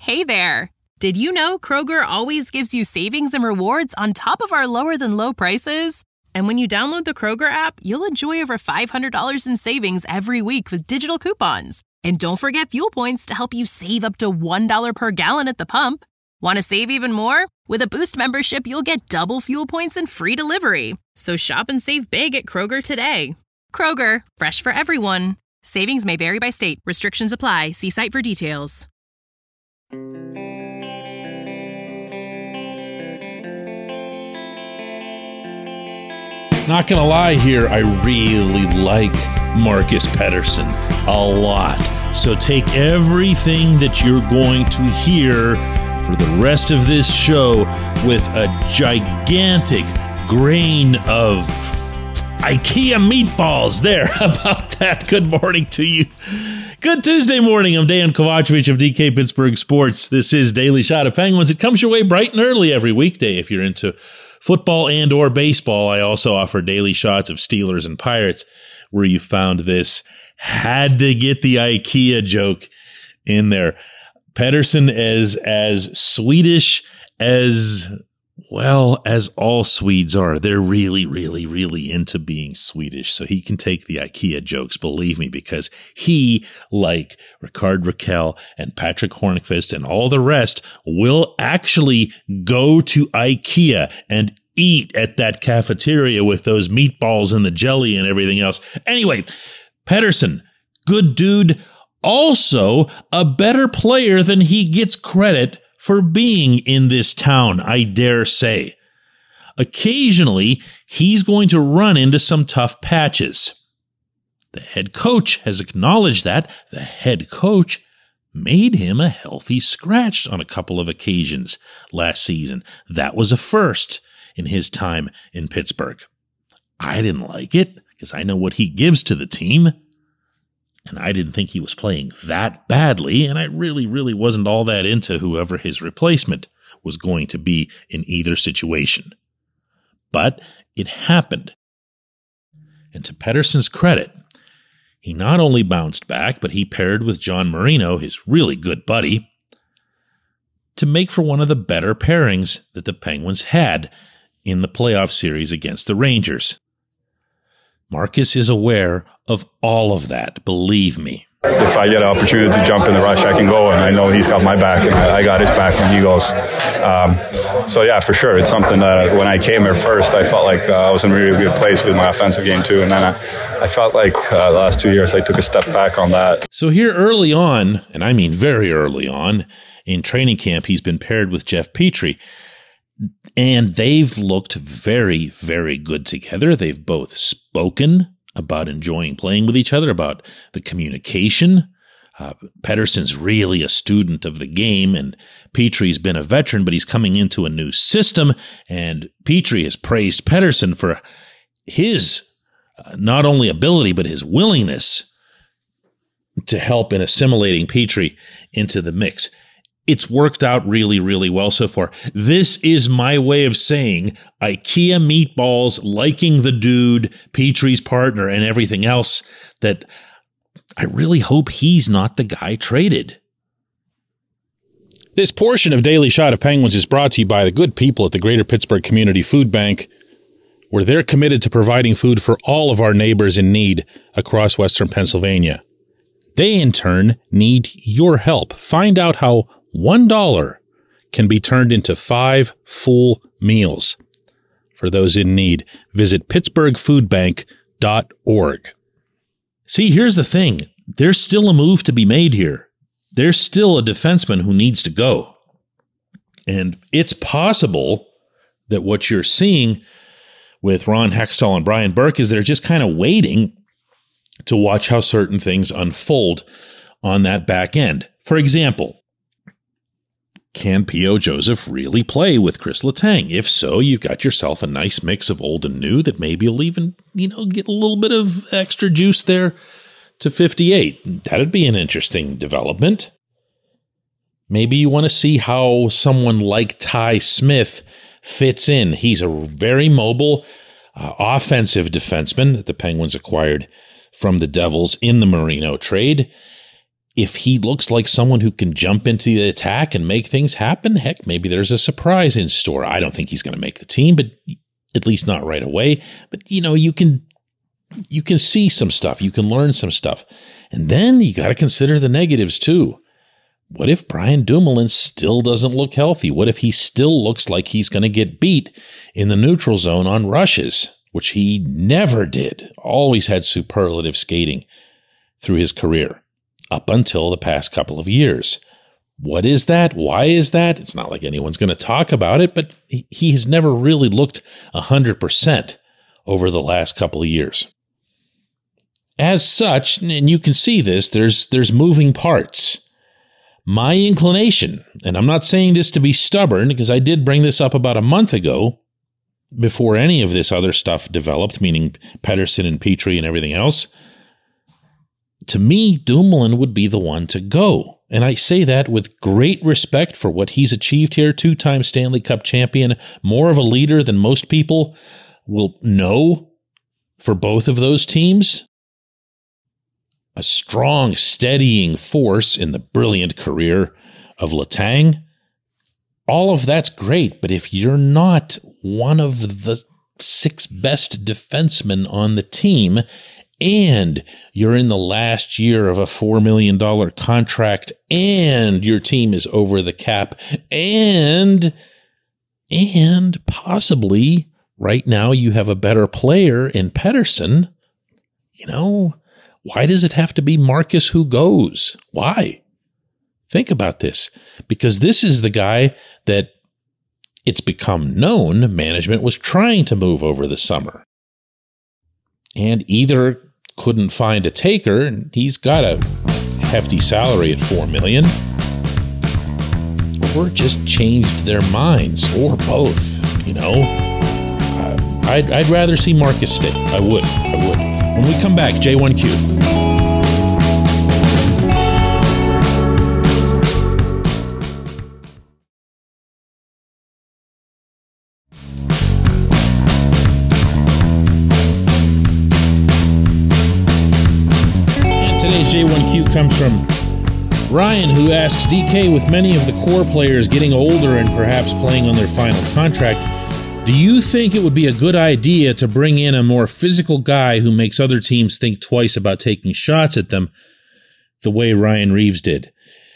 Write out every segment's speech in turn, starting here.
Hey there! Did you know Kroger always gives you savings and rewards on top of our lower-than-low prices? And when you download the Kroger app, you'll enjoy over $500 in savings every week with digital coupons. And don't forget fuel points to help you save up to $1 per gallon at the pump. Want to save even more? With a Boost membership, you'll get double fuel points and free delivery. So shop and save big at Kroger today. Kroger, fresh for everyone. Savings may vary by state. Restrictions apply. See site for details. Not gonna lie here, I really like Marcus Pettersson a lot. So take everything that you're going to hear for the rest of this show with a gigantic grain of IKEA meatballs. There, how about that? Good morning to you. Good Tuesday morning. I'm Dan Kovacevic of DK Pittsburgh Sports. This is Daily Shot of Penguins. It comes your way bright and early every weekday if you're into football and or baseball. I also offer daily shots of Steelers and Pirates. Where you found this, had to get the IKEA joke in there. Pettersson is as Swedish as, well, as all Swedes are. They're really, really, really into being Swedish. So he can take the IKEA jokes, believe me, because he, like Rickard Rakell and Patrick Hornqvist and all the rest, will actually go to IKEA and eat at that cafeteria with those meatballs and the jelly and everything else. Anyway, Pettersson, good dude. Also, a better player than he gets credit for being in this town, I dare say. Occasionally, he's going to run into some tough patches. The head coach has acknowledged that. The head coach made him a healthy scratch on a couple of occasions last season. That was a first in his time in Pittsburgh. I didn't like it because I know what he gives to the team. And I didn't think he was playing that badly, and I really, really wasn't all that into whoever his replacement was going to be in either situation. But it happened. And to Pettersson's credit, he not only bounced back, but he paired with John Marino, his really good buddy, to make for one of the better pairings that the Penguins had in the playoff series against the Rangers. Marcus is aware of all of that, believe me. If I get an opportunity to jump in the rush, I can go, and I know he's got my back, and I got his back when he goes. So yeah, for sure, it's something that when I came here first, I felt like I was in a really good place with my offensive game too, and then I felt like the last 2 years I took a step back on that. So here early on, and I mean very early on, in training camp, he's been paired with Jeff Petrie. And they've looked very, very good together. They've both spoken about enjoying playing with each other, about the communication. Pettersson's really a student of the game, and Petrie's been a veteran, but he's coming into a new system. And Petrie has praised Pettersson for his not only ability, but his willingness to help in assimilating Petrie into the mix. It's worked out really, really well so far. This is my way of saying IKEA meatballs, liking the dude, Petrie's partner, and everything else, that I really hope he's not the guy traded. This portion of Daily Shot of Penguins is brought to you by the good people at the Greater Pittsburgh Community Food Bank, where they're committed to providing food for all of our neighbors in need across Western Pennsylvania. They, in turn, need your help. Find out how $1 can be turned into 5 full meals. For those in need, visit pittsburghfoodbank.org. See, here's the thing. There's still a move to be made here. There's still a defenseman who needs to go. And it's possible that what you're seeing with Ron Hextall and Brian Burke is they're just kind of waiting to watch how certain things unfold on that back end. For example, can P.O. Joseph really play with Chris Letang? If so, you've got yourself a nice mix of old and new that maybe will even, get a little bit of extra juice there to 58. That'd be an interesting development. Maybe you want to see how someone like Ty Smith fits in. He's a very mobile, offensive defenseman that the Penguins acquired from the Devils in the Marino trade. if he looks like someone who can jump into the attack and make things happen, heck, maybe there's a surprise in store. I don't think he's going to make the team, but at least not right away. But, you can see some stuff. You can learn some stuff. And then you got to consider the negatives too. What if Brian Dumoulin still doesn't look healthy? What if he still looks like he's going to get beat in the neutral zone on rushes, which he never did, always had superlative skating through his career up until the past couple of years? What is that? Why is that? It's not like anyone's going to talk about it, but he has never really looked 100% over the last couple of years. As such, and you can see this, there's moving parts. My inclination, and I'm not saying this to be stubborn because I did bring this up about a month ago before any of this other stuff developed, meaning Pettersson and Petrie and everything else. To me, Dumoulin would be the one to go. And I say that with great respect for what he's achieved here, 2-time Stanley Cup champion, more of a leader than most people will know for both of those teams. A strong, steadying force in the brilliant career of Letang. All of that's great, but if you're not one of the 6 best defensemen on the team, and you're in the last year of a $4 million contract, and your team is over the cap, and possibly right now you have a better player in Pettersson, why does it have to be Marcus who goes? Why? Think about this, because this is the guy that it's become known management was trying to move over the summer. And either couldn't find a taker, and he's got a hefty salary at $4 million, or just changed their minds, or both, I'd rather see Marcus stay. I would. When we come back, J1Q. And today's J1Q comes from Ryan, who asks, DK, with many of the core players getting older and perhaps playing on their final contract, do you think it would be a good idea to bring in a more physical guy who makes other teams think twice about taking shots at them the way Ryan Reaves did?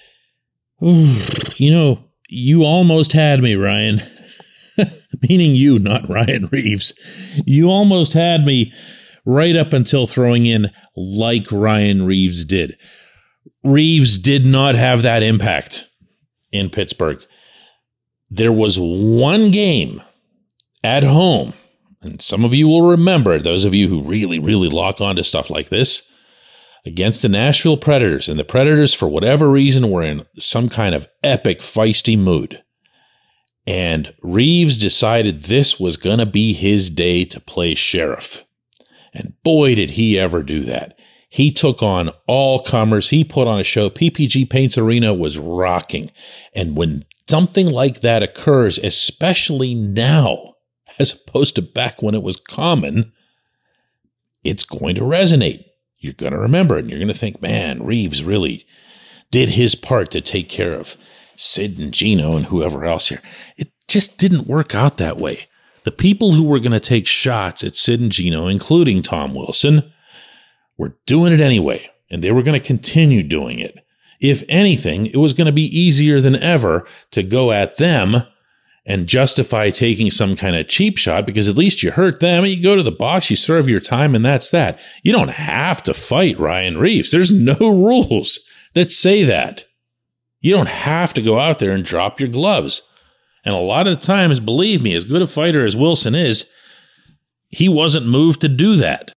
You almost had me, Ryan. Meaning you, not Ryan Reaves. You almost had me right up until throwing in like Ryan Reaves did. Reaves did not have that impact in Pittsburgh. There was one game at home, and some of you will remember, those of you who really, really lock onto stuff like this, against the Nashville Predators. And the Predators, for whatever reason, were in some kind of epic, feisty mood. And Reaves decided this was going to be his day to play sheriff. And boy, did he ever do that. He took on all comers. He put on a show. PPG Paints Arena was rocking. And when something like that occurs, especially now, as opposed to back when it was common, it's going to resonate. You're going to remember it, and you're going to think, man, Reaves really did his part to take care of Sid and Gino and whoever else here. It just didn't work out that way. The people who were going to take shots at Sid and Gino, including Tom Wilson, were doing it anyway, and they were going to continue doing it. If anything, it was going to be easier than ever to go at them and justify taking some kind of cheap shot, because at least you hurt them. You go to the box, you serve your time, and that's that. You don't have to fight Ryan Reaves. There's no rules that say that. You don't have to go out there and drop your gloves. And a lot of the times, believe me, as good a fighter as Wilson is, he wasn't moved to do that.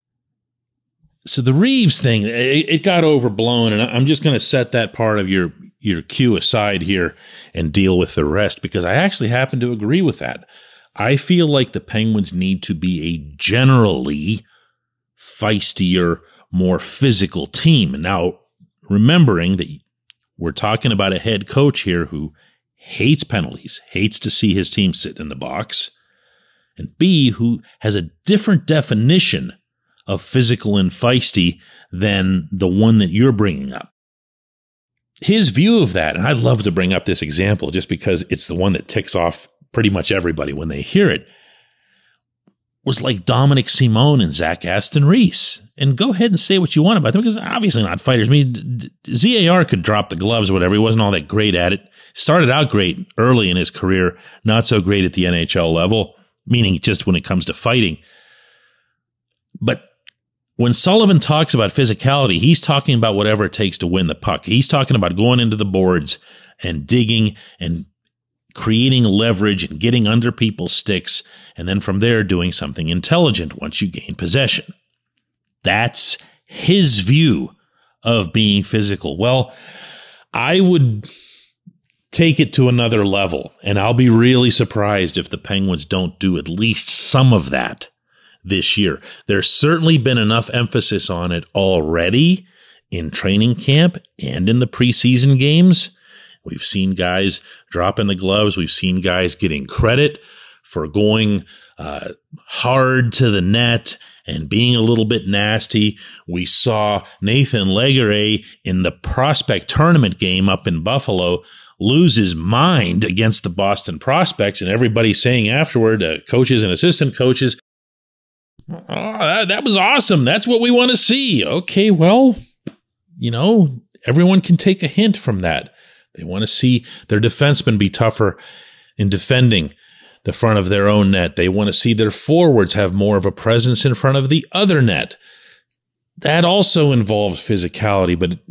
So the Reaves thing, it got overblown, and I'm just going to set that part of your cue aside here and deal with the rest, because I actually happen to agree with that. I feel like the Penguins need to be a generally feistier, more physical team. Now, remembering that we're talking about a head coach here who hates penalties, hates to see his team sit in the box, and B, who has a different definition of physical and feisty than the one that you're bringing up. his view of that, and I'd love to bring up this example just because it's the one that ticks off pretty much everybody when they hear it, was like Dominic Simone and Zach Aston Reese. And go ahead and say what you want about them, because obviously not fighters. I mean, ZAR could drop the gloves or whatever. He wasn't all that great at it. Started out great early in his career, not so great at the NHL level, meaning just when it comes to fighting. But when Sullivan talks about physicality, he's talking about whatever it takes to win the puck. He's talking about going into the boards and digging and creating leverage and getting under people's sticks, and then from there doing something intelligent once you gain possession. That's his view of being physical. Well, I would take it to another level, and I'll be really surprised if the Penguins don't do at least some of that this year. There's certainly been enough emphasis on it already in training camp and in the preseason games. We've seen guys dropping the gloves. We've seen guys getting credit for going hard to the net and being a little bit nasty. We saw Nathan Legare in the prospect tournament game up in Buffalo lose his mind against the Boston Prospects, and everybody saying afterward, coaches and assistant coaches, "Oh, that was awesome. That's what we want to see." Okay, well, everyone can take a hint from that. They want to see their defensemen be tougher in defending the front of their own net. They want to see their forwards have more of a presence in front of the other net. That also involves physicality, but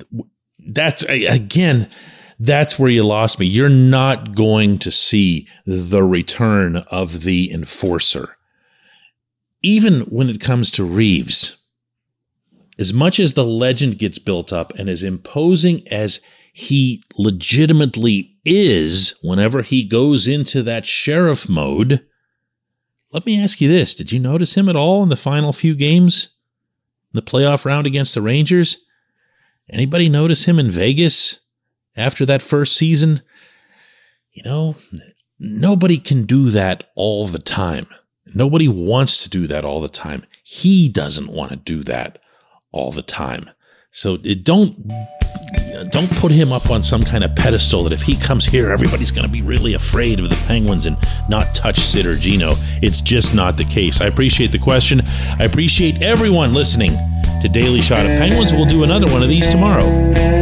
that's where you lost me. You're not going to see the return of the enforcer. Even when it comes to Reeves, as much as the legend gets built up and as imposing as he legitimately is whenever he goes into that sheriff mode, let me ask you this. Did you notice him at all in the final few games? In the playoff round against the Rangers? Anybody notice him in Vegas after that first season? Nobody can do that all the time. Nobody wants to do that all the time. He doesn't want to do that all the time. So don't put him up on some kind of pedestal that if he comes here, everybody's going to be really afraid of the Penguins and not touch Sid or Gino. It's just not the case. I appreciate the question. I appreciate everyone listening to Daily Shot of Penguins. We'll do another one of these tomorrow.